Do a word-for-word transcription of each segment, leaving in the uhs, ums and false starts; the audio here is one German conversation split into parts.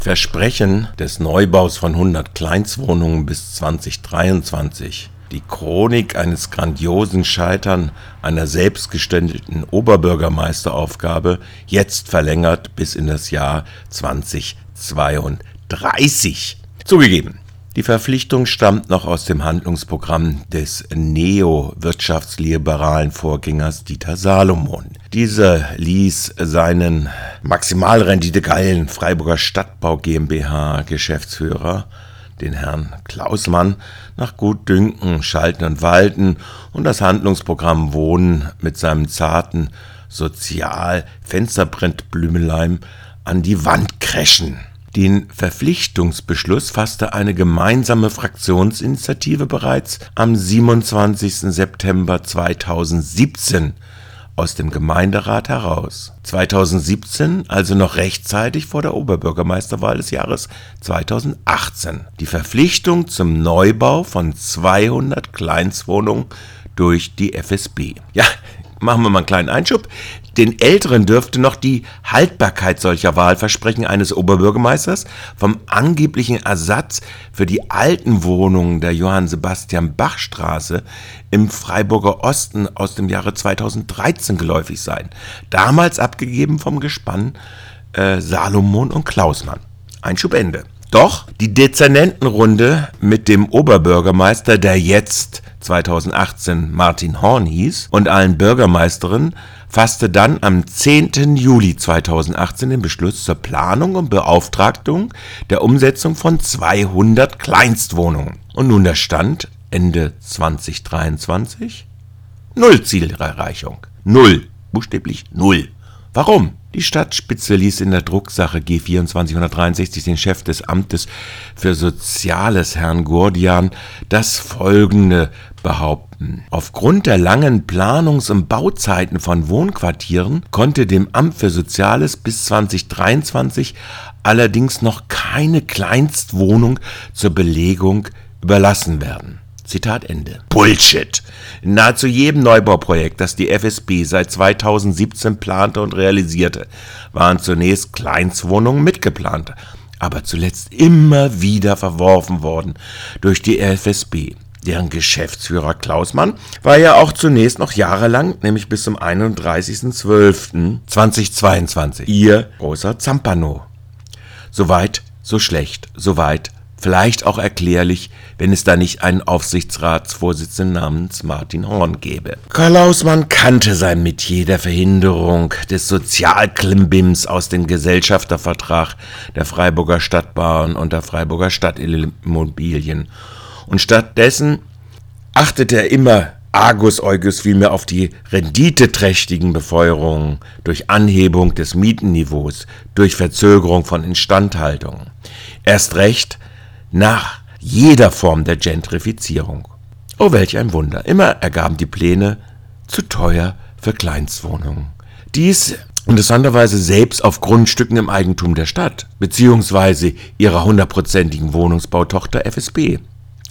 Versprechen des Neubaus von hundert Kleinstwohnungen bis zwanzig dreiundzwanzig. Die Chronik eines grandiosen Scheitern einer selbstgestellten Oberbürgermeisteraufgabe, jetzt verlängert bis in das Jahr zwanzig zweiunddreißig. Zugegeben, die Verpflichtung stammt noch aus dem Handlungsprogramm des neo-wirtschaftsliberalen Vorgängers Dieter Salomon. Dieser ließ seinen maximalrenditegeilen Freiburger Stadtbau GmbH-Geschäftsführer, den Herrn Klausmann, nach Gutdünken schalten und walten und das Handlungsprogramm Wohnen mit seinem zarten Sozial-Fensterprint-Blümelein an die Wand crashen. Den Verpflichtungsbeschluss fasste eine gemeinsame Fraktionsinitiative bereits am siebenundzwanzigsten September zweitausendsiebzehn aus dem Gemeinderat heraus. zweitausendsiebzehn, also noch rechtzeitig vor der Oberbürgermeisterwahl des Jahres zweitausendachtzehn. Die Verpflichtung zum Neubau von zweihundert Kleinstwohnungen durch die F S B. Ja, machen wir mal einen kleinen Einschub. Den Älteren dürfte noch die Haltbarkeit solcher Wahlversprechen eines Oberbürgermeisters vom angeblichen Ersatz für die alten Wohnungen der Johann-Sebastian-Bach-Straße im Freiburger Osten aus dem Jahre zweitausenddreizehn geläufig sein. Damals abgegeben vom Gespann äh, Salomon und Klausmann. Einschub Ende. Doch die Dezernentenrunde mit dem Oberbürgermeister, der jetzt zweitausendachtzehn Martin Horn hieß, und allen Bürgermeisterinnen, fasste dann am zehnten Juli zweitausendachtzehn den Beschluss zur Planung und Beauftragung der Umsetzung von zweihundert Kleinstwohnungen. Und nun der Stand Ende zwanzig dreiundzwanzig? Null Zielerreichung. Null. Buchstäblich null. Warum? Die Stadtspitze ließ in der Drucksache G vierundzwanzig hundertdreiundsechzig den Chef des Amtes für Soziales, Herrn Gordian, das Folgende behaupten. Aufgrund der langen Planungs- und Bauzeiten von Wohnquartieren konnte dem Amt für Soziales bis zwanzig dreiundzwanzig allerdings noch keine Kleinstwohnung zur Belegung überlassen werden. Zitat Ende. Bullshit! In nahezu jedem Neubauprojekt, das die F S B seit zweitausendsiebzehn plante und realisierte, waren zunächst Kleinstwohnungen mitgeplant, aber zuletzt immer wieder verworfen worden durch die F S B. Deren Geschäftsführer Klausmann war ja auch zunächst noch jahrelang, nämlich bis zum einunddreißigsten zwölften zweitausendzweiundzwanzig, ihr großer Zampano. Soweit, so schlecht, soweit, vielleicht auch erklärlich, wenn es da nicht einen Aufsichtsratsvorsitzenden namens Martin Horn gäbe. Klausmann kannte sein Metier der Verhinderung des Sozialklimbims aus dem Gesellschaftervertrag der Freiburger Stadtbahn und der Freiburger Stadtimmobilien. Und stattdessen achtete er immer Argusäuges vielmehr auf die renditeträchtigen Befeuerungen durch Anhebung des Mietenniveaus, durch Verzögerung von Instandhaltung. Erst recht nach jeder Form der Gentrifizierung. Oh, welch ein Wunder. Immer ergaben die Pläne zu teuer für Kleinstwohnungen. Dies interessanterweise selbst auf Grundstücken im Eigentum der Stadt, beziehungsweise ihrer hundertprozentigen Wohnungsbautochter F S B.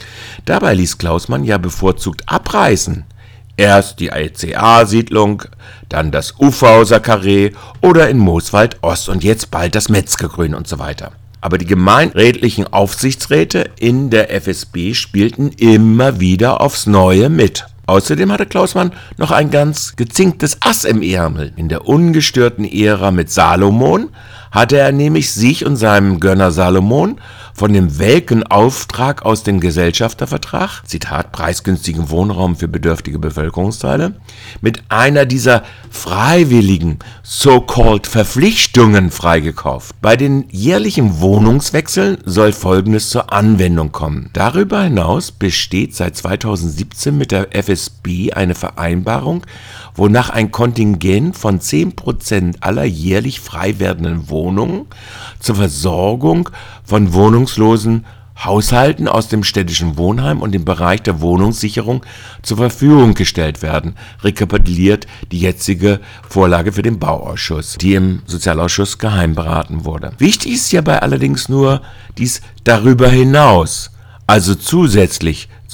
Dabei ließ Klausmann ja bevorzugt abreißen. Erst die E C A-Siedlung, dann das Ufhauser Karree oder in Mooswald Ost und jetzt bald das Metzgergrün und so weiter. Aber die gemeinrätlichen Aufsichtsräte in der F S B spielten immer wieder aufs Neue mit. Außerdem hatte Klausmann noch ein ganz gezinktes Ass im Ärmel. In der ungestörten Ära mit Salomon hatte er nämlich sich und seinem Gönner Salomon von dem welken Auftrag aus dem Gesellschaftervertrag, Zitat, preisgünstigen Wohnraum für bedürftige Bevölkerungsteile, mit einer dieser freiwilligen so-called Verpflichtungen freigekauft. Bei den jährlichen Wohnungswechseln soll Folgendes zur Anwendung kommen. Darüber hinaus besteht seit zweitausendsiebzehn mit der F S B eine Vereinbarung, wonach ein Kontingent von zehn Prozent aller jährlich frei werdenden Wohnungen zur Versorgung von wohnungslosen Haushalten aus dem städtischen Wohnheim und dem Bereich der Wohnungssicherung zur Verfügung gestellt werden, rekapituliert die jetzige Vorlage für den Bauausschuss, die im Sozialausschuss geheim beraten wurde. Wichtig ist hierbei allerdings nur dies darüber hinaus, also zusätzlich zum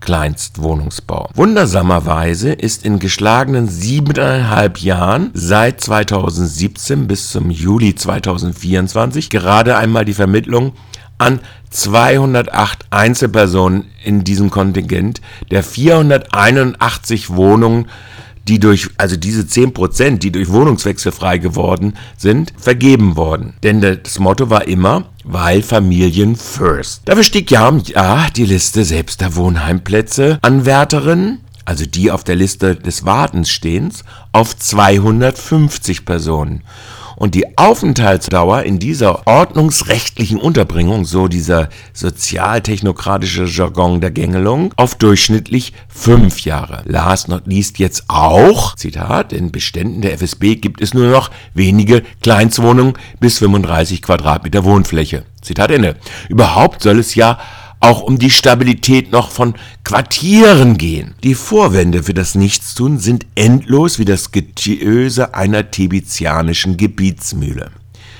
Kleinstwohnungsbau. Wundersamerweise ist in geschlagenen siebeneinhalb Jahren seit zweitausendsiebzehn bis zum Juli zweitausendvierundzwanzig gerade einmal die Vermittlung an zweihundertacht Einzelpersonen in diesem Kontingent der vierhunderteinundachtzig Wohnungen, die durch, also diese zehn Prozent, die durch Wohnungswechsel frei geworden sind, vergeben worden. Denn das Motto war immer, weil Familien first. Dafür stieg Jahr um Jahr die Liste selbst der Wohnheimplätze Anwärterinnen, also die auf der Liste des Wartens stehen, auf zweihundertfünfzig Personen. Und die Aufenthaltsdauer in dieser ordnungsrechtlichen Unterbringung, so dieser sozialtechnokratische Jargon der Gängelung, auf durchschnittlich fünf Jahre. Last not least jetzt auch, Zitat, in Beständen der F S B gibt es nur noch wenige Kleinstwohnungen bis fünfunddreißig Quadratmeter Wohnfläche. Zitat Ende. Überhaupt soll es ja auch um die Stabilität noch von Quartieren gehen. Die Vorwände für das Nichtstun sind endlos wie das Getöse einer tibizianischen Gebietsmühle.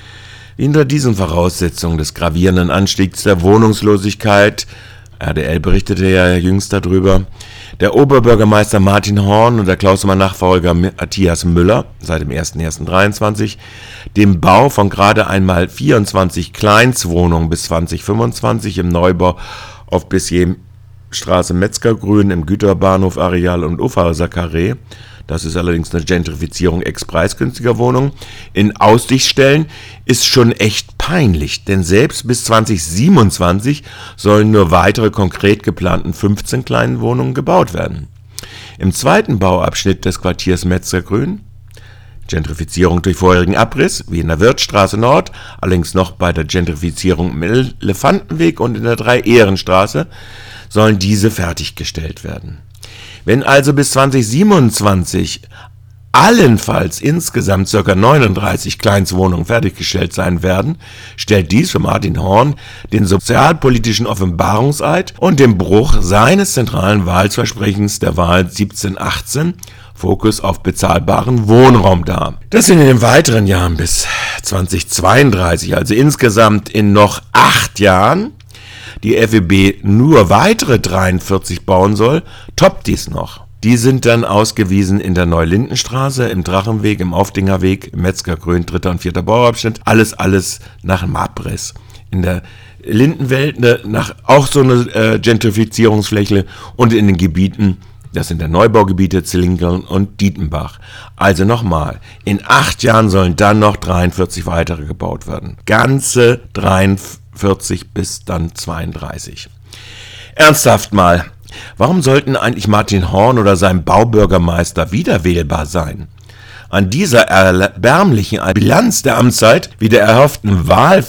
Hinter diesen Voraussetzungen des gravierenden Anstiegs der Wohnungslosigkeit, R D L berichtete ja jüngst darüber, der Oberbürgermeister Martin Horn und der Klausemann-Nachfolger Matthias Müller seit dem ersten ersten dreiundzwanzig dem Bau von gerade einmal vierundzwanzig Kleinstwohnungen bis zweitausendfünfundzwanzig im Neubau auf Bessier-Straße Metzgergrün im Güterbahnhof-Areal und Ufhauser Karree, das ist allerdings eine Gentrifizierung ex-preisgünstiger Wohnungen, in Aussicht stellen, ist schon echt peinlich, denn selbst bis zweitausendsiebenundzwanzig sollen nur weitere konkret geplanten fünfzehn kleinen Wohnungen gebaut werden. Im zweiten Bauabschnitt des Quartiers Metzgergrün, Gentrifizierung durch vorherigen Abriss, wie in der Wirtstraße Nord, allerdings noch bei der Gentrifizierung im Elefantenweg und in der Drei-Ehrenstraße, sollen diese fertiggestellt werden. Wenn also bis zweitausendsiebenundzwanzig allenfalls insgesamt ca. neununddreißig Kleinstwohnungen fertiggestellt sein werden, stellt dies für Martin Horn den sozialpolitischen Offenbarungseid und den Bruch seines zentralen Wahlversprechens der Wahl siebzehn achtzehn, Fokus auf bezahlbaren Wohnraum dar. Das in den weiteren Jahren bis zweitausendzweiunddreißig, also insgesamt in noch acht Jahren, die F E B nur weitere dreiundvierzig bauen soll, toppt dies noch. Die sind dann ausgewiesen in der Neulindenstraße, im Drachenweg, im Aufdingerweg, im Metzgergrün, dritter und vierter Bauabschnitt, alles, alles nach dem Abriss. In der Lindenwelt ne, nach auch so eine äh, Gentrifizierungsfläche und in den Gebieten, das sind der Neubaugebiete Zillingeln und Dietenbach. Also nochmal, in acht Jahren sollen dann noch dreiundvierzig weitere gebaut werden. Ganze dreiundvierzig bis dann zweiunddreißig. Ernsthaft mal, warum sollten eigentlich Martin Horn oder sein Baubürgermeister wiederwählbar sein? An dieser erbärmlichen Bilanz der Amtszeit wie der erhofften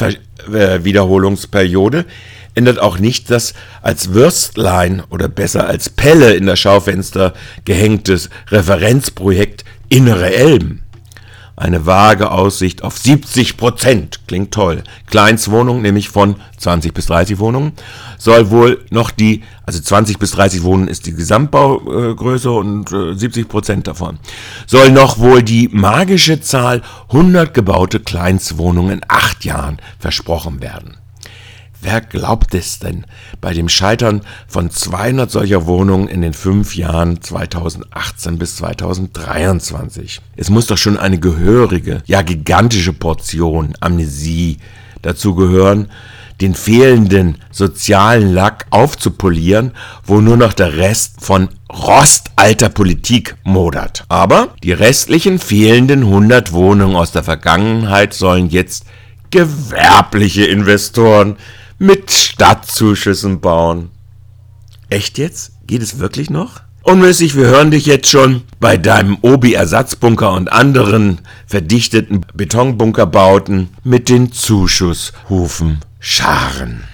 Wahlwiederholungsperiode ändert auch nicht das als Würstlein oder besser als Pelle in das Schaufenster gehängtes Referenzprojekt Innere Elben. Eine vage Aussicht auf siebzig Prozent, klingt toll. Kleinstwohnungen, nämlich von zwanzig bis dreißig Wohnungen, soll wohl noch die, also zwanzig bis dreißig Wohnungen ist die Gesamtbaugröße und äh, siebzig Prozent davon, soll noch wohl die magische Zahl hundert gebaute Kleinstwohnungen in acht Jahren versprochen werden. Wer glaubt es denn bei dem Scheitern von zweihundert solcher Wohnungen in den fünf Jahren zweitausendachtzehn bis zweitausenddreiundzwanzig? Es muss doch schon eine gehörige, ja gigantische Portion Amnesie dazu gehören, den fehlenden sozialen Lack aufzupolieren, wo nur noch der Rest von rostalter Politik modert. Aber die restlichen fehlenden hundert Wohnungen aus der Vergangenheit sollen jetzt gewerbliche Investoren mit Stadtzuschüssen bauen. Echt jetzt? Geht es wirklich noch? Unmäßig, wir hören dich jetzt schon bei deinem Obi-Ersatzbunker und anderen verdichteten Betonbunkerbauten mit den Zuschusshufen scharen.